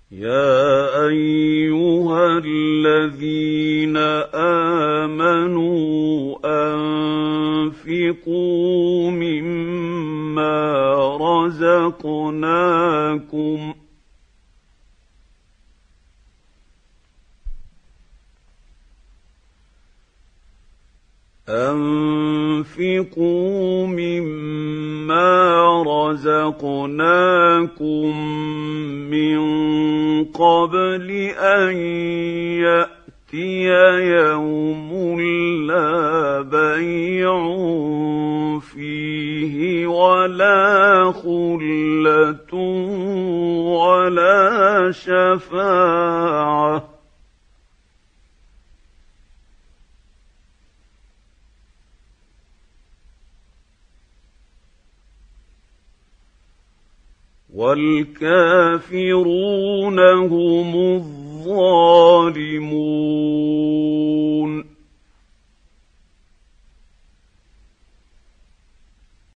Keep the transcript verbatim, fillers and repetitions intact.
يَا أَيُّهَا الَّذِينَ آمَنُوا أَنفِقُوا مِمَّا رَزَقْنَاكُمْ أَنفِقُوا مِمَّا رَزَقْنَاكُم مِّن قَبْلِ أَن يَأْتِيَ يَوْمٌ لَّا بَيْعٌ فِيهِ وَلَا خُلَّةٌ وَلَا شَفَاعَةٌ وَالْكَافِرُونَ هُمُ الظَّالِمُونَ